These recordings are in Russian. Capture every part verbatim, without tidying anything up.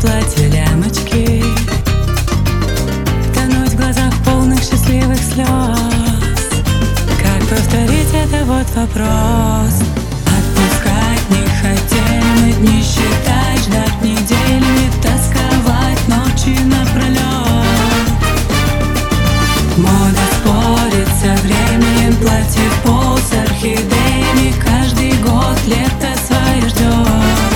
платье лямочки, тонуть в глазах полных счастливых слез. Как повторить это вот вопрос. Отпускать не хотели мы дни считать, ждать неделями, тосковать ночи напролет. Мода спорит со временем, платье в пол с орхидеями, каждый год лето свое ждет.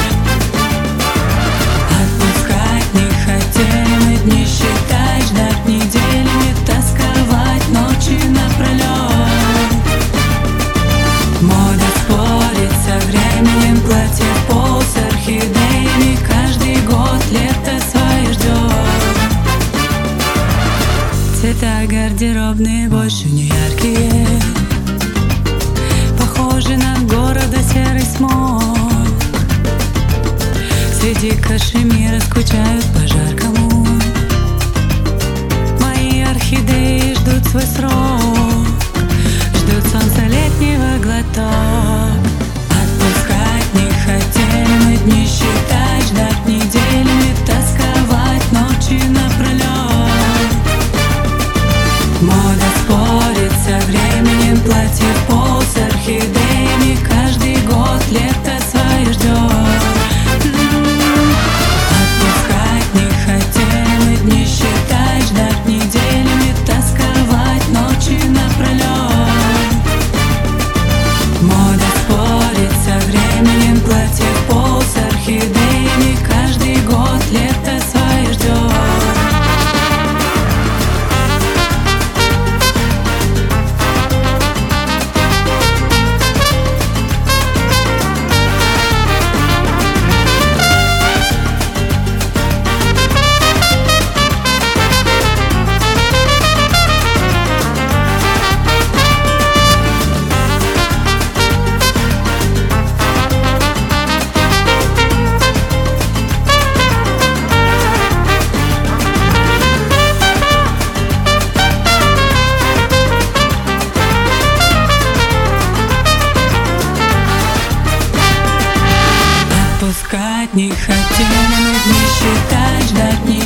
Отпускать не хотели мы дни считать, ждать неделями, тосковать ночи напролет. Мода спорит со временем, платье в пол с орхидеями, каждый год лето свое ждет. Цвета гардеробные больше не яркие, похожи на города серый смог. Среди кашемира скучают по жаркому, мои орхидеи ждут свой срок, ждут солнца летнего глоток. Отпускать не хотели мы дни считать, ждать неделями, тосковать ночи напролет. Мода спорит со временем, платье в пол с орхидеями, каждый год лето свое ждет. Отпускать не хотели мы дни считать, ждать неделями, тосковать ночи напролет. Мода спорит со временем, платье в пол с орхидеями, каждый год лето свое ждет. Отпускать не хотели мы дни считать, ждать не